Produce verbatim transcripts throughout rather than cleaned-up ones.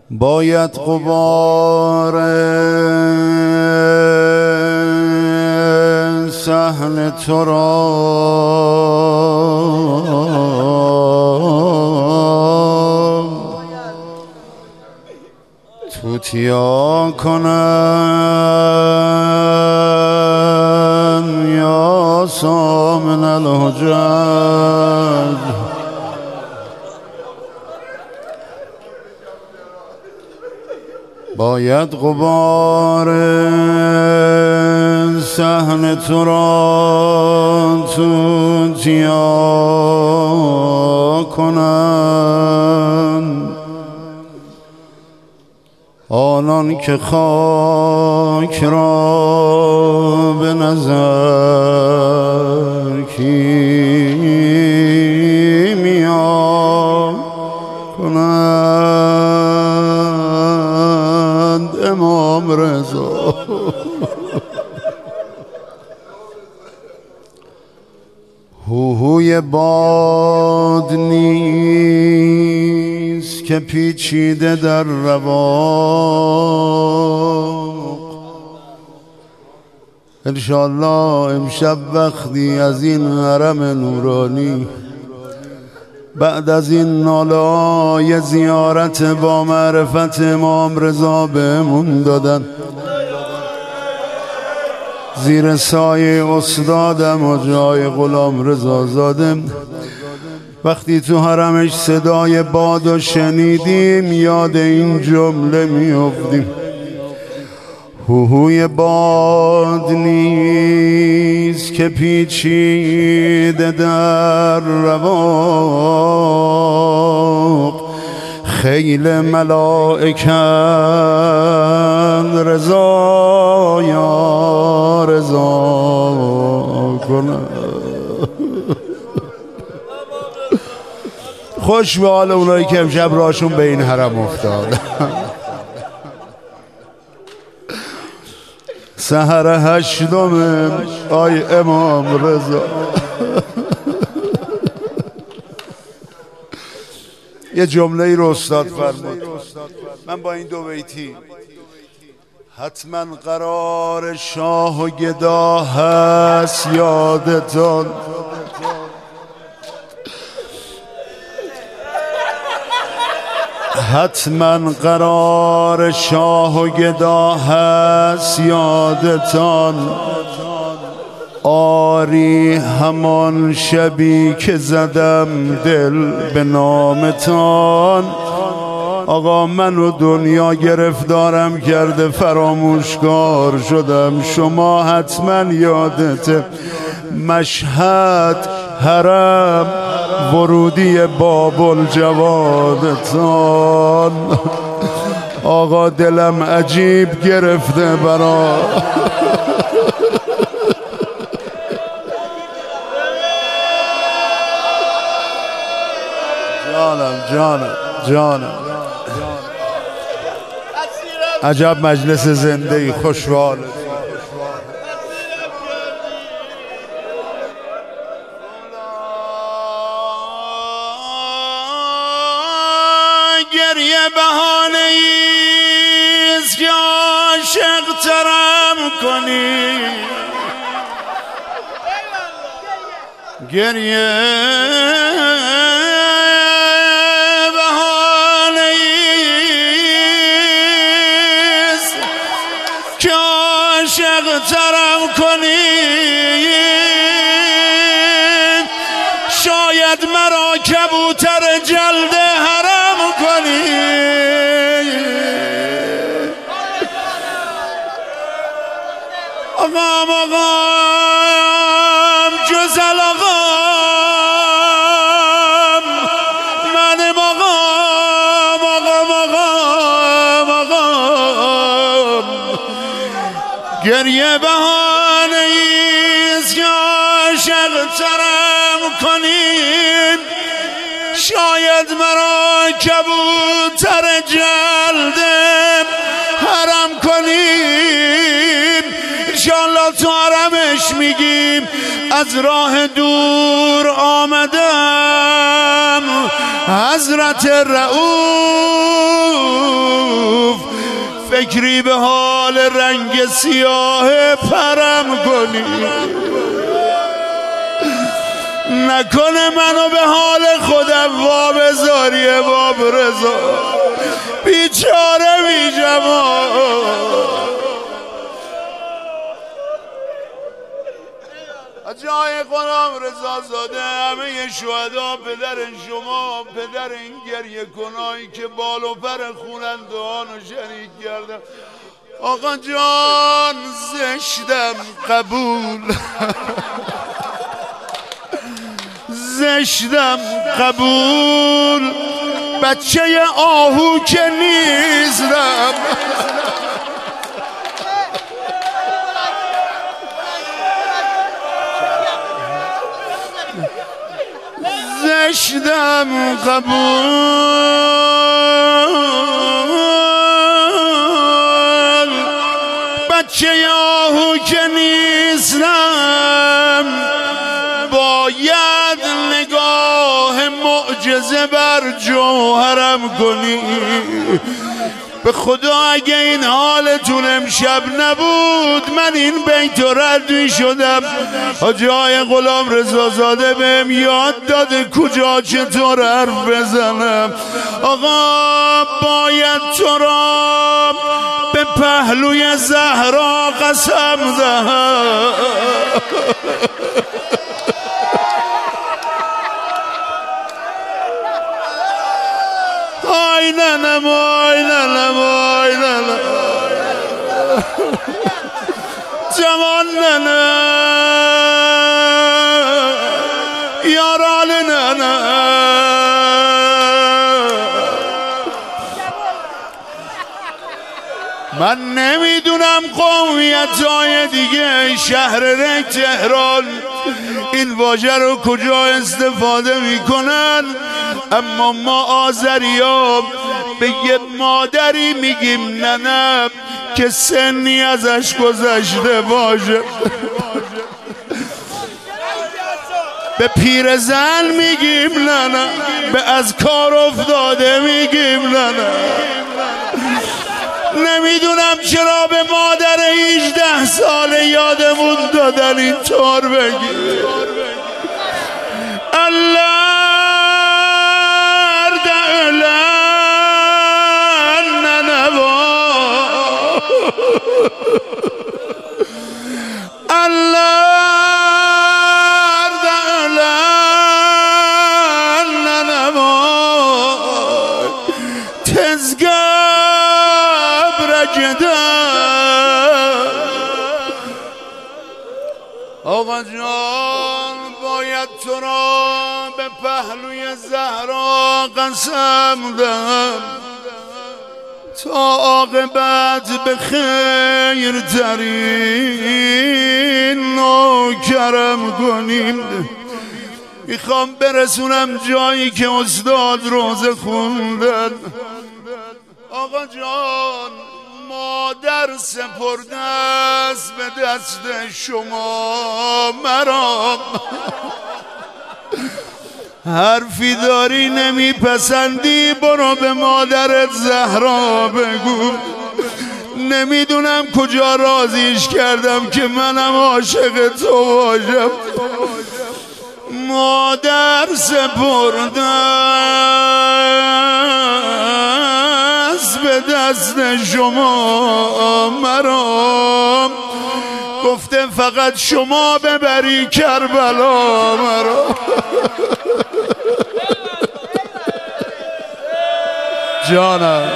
باید غبار صحن تو را توتیا کنم یا سامن الحجج. باید غبار صحن تو را توتیا کنم آنان که خاک را به نظر کیمیا کنند امام رضا. هوهوی باد نیست که پیچیده در رواق. انشاءالله امشب وقتی از این حرم نورانی بعد از این ناله‌های زیارت با معرفت امام رضا بهمون دادن، زیر سایه استادم و جای غلام رضا زاده، وقتی تو حرمش صدای بادو شنیدیم یاد این جمله میافتیم: هوهوی باد نیست که پیچیده در رواق. خیل ملائکن رضا یا رضا کنه. خوش به حال اونایی که امشب راشون به این حرم افتاد. سحر هشتم آی امام رضا. یه جمله ای رو استاد فرمود، من با این دو بیتی: حتما قرار شاه و گدا هست یادتان، حتما قرار شاه و گدا هست یادتان. آری همان شبی که زدم دل به نامتان. آقا منو دنیا گرفتارم کرده، فراموشکار شدم، شما حتما یادته. مشهد حرم ورودی باب الجوادتان. آقا دلم عجیب گرفته برا جانم جانم جانم. عجب مجلس زنده ای، خوشحال. گریه بهانه ایست که عاشق ترم کنی، گریه بهانه ایست که عاشق ترم کنی. شاید مرا کبوتر جلد حرم کنی. آقام آقام جزل آقام منم آقام آقام آقام آقام. گریه بهانه ایست که عاشق ترم کنیم. شاید مرا کبوتر جلد حرم کنیم. انشالله تو حرمش میگیم از راه دور آمدم حضرت رؤوف فکری به حال رنگ سیاه پرم کنی، نکنه منو به حال خودم وا بذاری باب رضا، بیچاره بی جمال. جای غلام رضا زاده همه شهدا پدر شما، پدر این گریه کنایی که بال و پر خونندهان رو شریک کردم. آقا جان زشتم قبول، زشتم قبول، بچه آهو که نیستم، زشتم قبول، بچه آهو که نیستم، باید نگاه معجزه بر جوهرم کنی. به خدا اگه این حالتون امشب نبود من این بیت رو رد می شدم. جای غلام رضا زاده بهم یاد داده کجا چطور حرف بزنم. آقا باید تو را به پهلوی زهرا قسم دهم، آی ننم آی ننم آی ننم جوان ننم یاران ننم. من نمیدونم قومیت های دیگه شهر رنگ تهران این واژه رو کجا استفاده میکنن، اما ما آذری‌ها به یه مادری میگیم ننم که سنی ازش گذشته باشه، به پیرزن میگیم ننم، به از کار افتاده میگیم ننم. نمیدونم چرا به مادر هجده ساله یادمون دادن اینطور بگیم الله آقا جان باید تو را به پهلوی زهرا قسم دهم تا عاقبت به خیر ترین نوکرم کنیم. میخوام برسونم جایی که استاد روزه خوندن. آقا جان مادر سپرده است به دست شما مرا، حرفی داری نمیپسندی برو به مادرت زهرا بگو. نمیدونم کجا راضیش کردم که منم عاشق تو باشم. مادر سپرده است به دست شما مرا، گفته فقط شما ببری کربلا مرا. جانم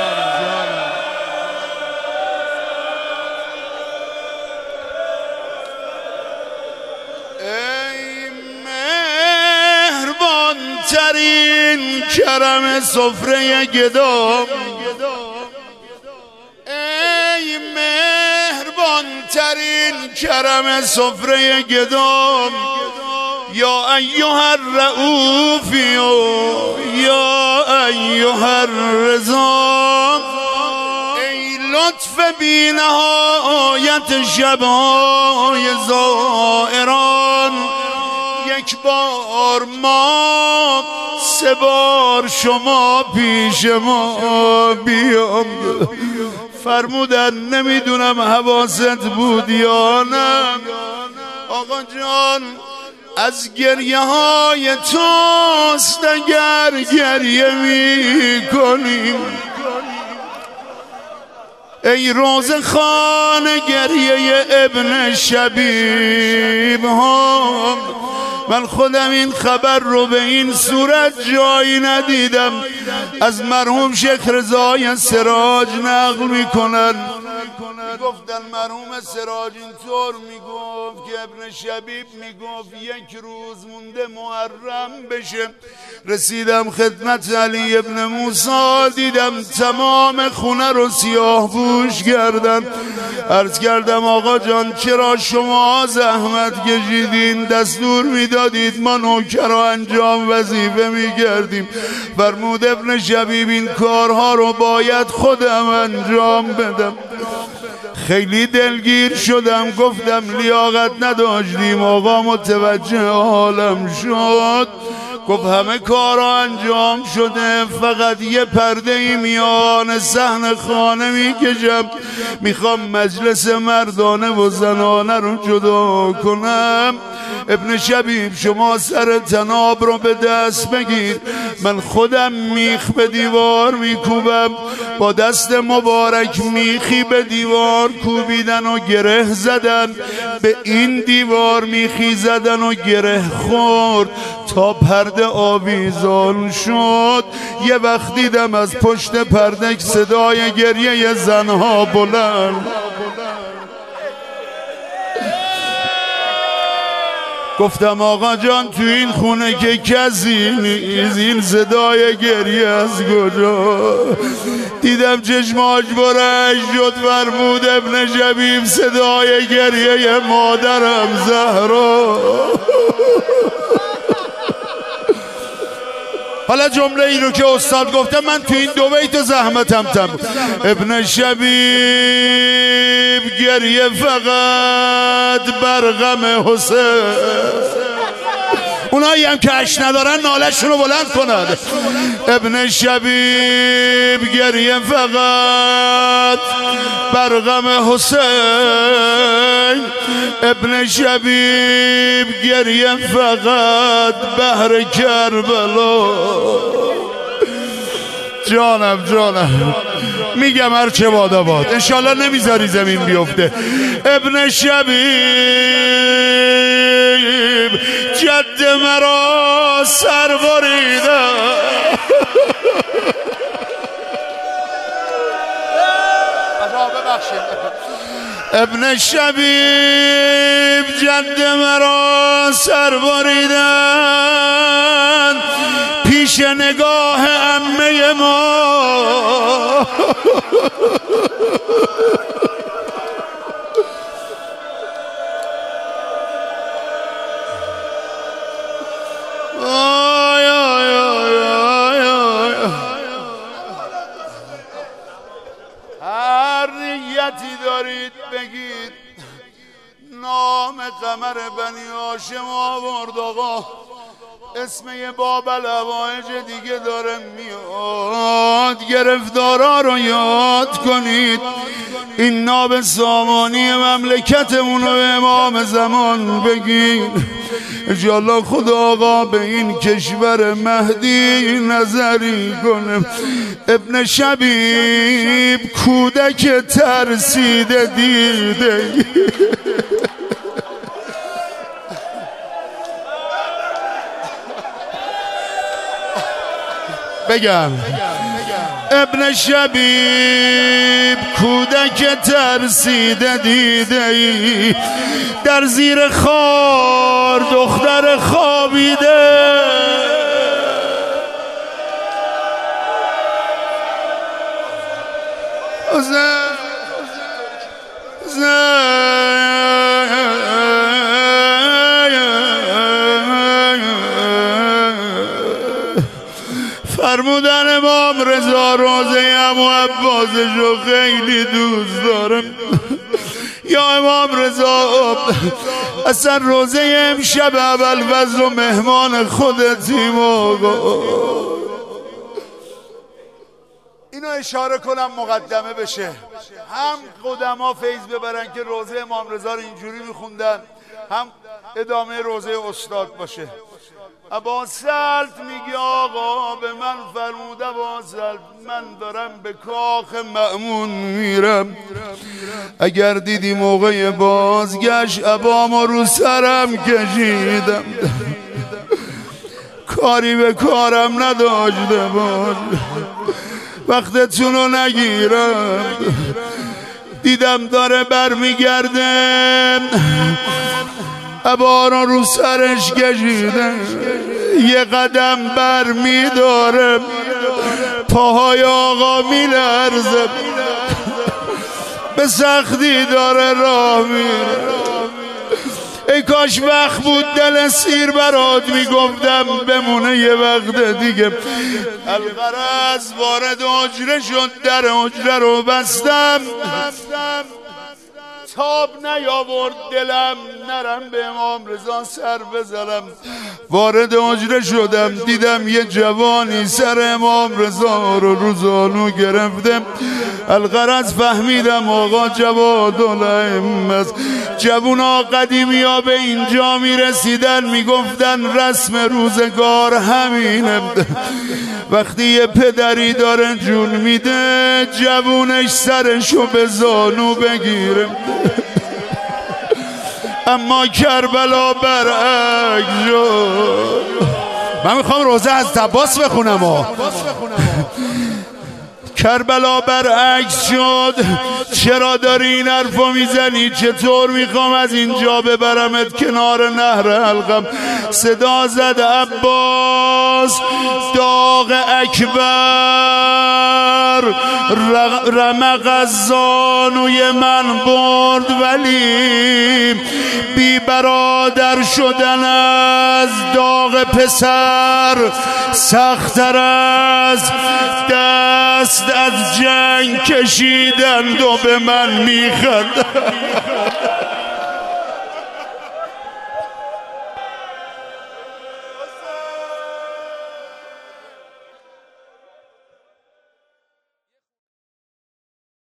ای مهربان ترین کرم سفره گدا، ای مهربان ترین کرم سفره گدا، یا ایها الرؤوف یا ایها الرضا، ای لطف بی نهایت شبهای زائران، یک یک بار ما، سه بار شما پیش ما بیام. فرمودن نمیدونم حواست بود یا نه آقا جان، از گریه های توست اگر گریه می کنیم. ای روز خان گریه ابن شبیب هم، من خودم این خبر رو به این صورت جایی ندیدم. از مرحوم شیخ رضای سراج نقل میکنن، گفتن مرحوم سراج اینطور میگفت که ابن شبیب میگفت یک روز مونده محرم بشه، رسیدم خدمت علی ابن موسی، دیدم تمام خونه رو سیاه پوش کردن. عرض کردم آقا جان چرا شما زحمت کشیدین، دستور میدادید ما نوکرا انجام وظیفه میکردیم. فرمود ابن شبیب این کارها رو باید خودم انجام بدم. خیلی دلگیر شدم، گفتم لیاقت نداشتیم. آقا متوجه حالم شد، گفت همه کارا انجام شده، فقط یه پرده ای میان صحن خانه میکشم، میخوام مجلس مردانه و زنانه رو جدا کنم. ابن شبیب شما سر تناب رو به دست بگیر، من خودم میخ به دیوار میکوبم. با دست مبارک میخی به دیوار کوبیدن و گره زدن، به این دیوار میخی زدن و گره خورد تا پرده آویزان شد. یه وقت دیدم از پشت پرده صدای گریه زنها بلند. گفتم آقا جان تو این خونه که کسی نیست، این صدای گریه از کجا؟ دیدم چشماش برش شد. فرمود ابن شبیب صدای گریه مادرم زهرا. حالا جمله ای رو که استاد گفته من تو این دو بیت زحمتم تم. ابن شبیب گریه فقط بر غم حسین. اونایی هم که اش ندارن نالشون رو بلند کنند. ابن شبیب گریه فقط بر غم حسین. ابن شبیب گریه فقط بهر کربلا. جانم جانم میگم هر چه باد آباد، انشالله نمیذاری زمین بیفته. ابن شبیب جد مرا سر بریده، ابن شبیب جد مرا سر بریدن پیش نگاه عمه ما. آی آی آی آی آی. هر نیتی دارید بگید، نام قمر بنی هاشم آورد آقا. اسم یه بابل هوایج دیگه داره میاد، گرفتارا رو یاد کنید. این ناب سامانی مملکتمون رو امام زمان بگید. انشالله خدا آقا به این کشور مهدی نظری کنه. ابن شبیب کودک ترسیده دیده، بگم ابن شبیب کودک ترسیده دیده ای، در زیر خار دختر خوابیده. زن فرمودن امام رضا روزه ام و عباسشو خیلی دوست دارم. یا امام رضا اصلا روزه امشب ابوالفضل و مهمان خودتیم آقا. اینو اشاره کنم مقدمه بشه، هم قدما فیض ببرن که روزه امام رضا رو اینجوری میخوندن، هم ادامه روزه استاد باشه. ابا سلط میگه آقا به من فرمود ابا سلط من دارم به کاخ مأمون میرم، اگر دیدی موقع بازگشت ابامو رو سرم کشیدم، کاری به کارم نداشته باش، وقتتونو نگیرم. دیدم داره برمیگرده، ابا رو رو سرش کشیده، یه قدم بر میداره، پاهای آقا میلرزه، به سختی داره راه میره. ای کاش وقت بود دل سیر برات میگفتم بمونه یه وقت دیگه. الغرض وارد حجره شد، در حجره رو بستم، تاب نیاورد دلم نرم به امام رضا سر بزنم. وارد حجره شدم، دیدم یه جوانی سر امام رضا رو رو زانو گرفته. الغرض فهمیدم آقا جوادالائمه است. جوونا قدیمی ها به اینجا میرسیدن میگفتن رسم روزگار همینه، وقتی یه پدری داره جون میده جوونش سرشو به زانو بگیره. اما کربلا برعکس شد. من میخوام روزه از عباس بخونم ها. کربلا برعکس شد. چرا داری این حرفو میزنی؟ چطور میخوام از اینجا ببرمت کنار نهر حلقم؟ صدا زد عباس داغ اکبر رمق از زانوی من برد، ولی بی برادر شدن از داغ پسر سخت‌تر از دست از جنگ کشیدند و به من میخند.